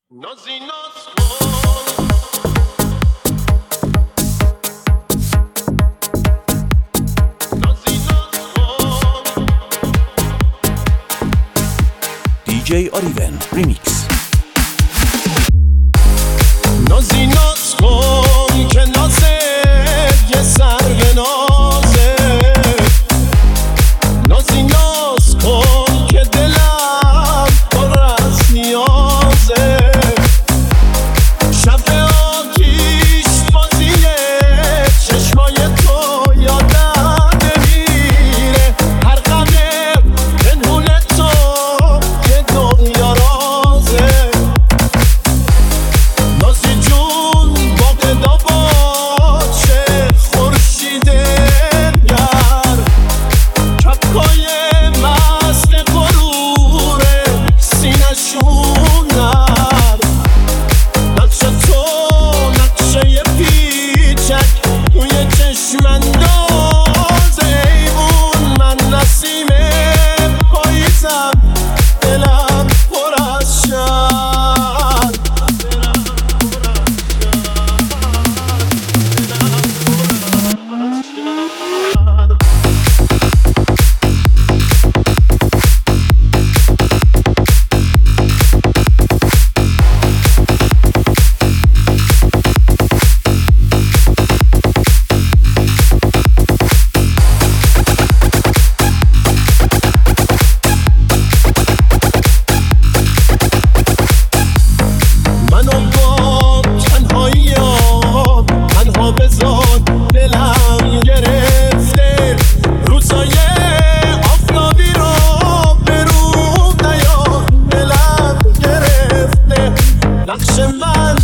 DJ Oliven Remix. نازی ناز کن که نازت یه سر به نازه، نازی ناز کن که دلم پر از نیازه. شب آتیش بازیه چشمای تو یادم نمیره، هر غمه پنهون تو که دنیا رازه. نازی جون باغ داواچه خورشید گر، کپکای مست غروره سینه‌شون نر. نقش تو نقشه پیچک توی چشم اندازه، ایوون من نسیم پاییزم دلم پر از شر. منو با تنهاییام تنها بذار، دلم گرفته روزای آفتابی رو به رو نیار. دلم گرفته نقش من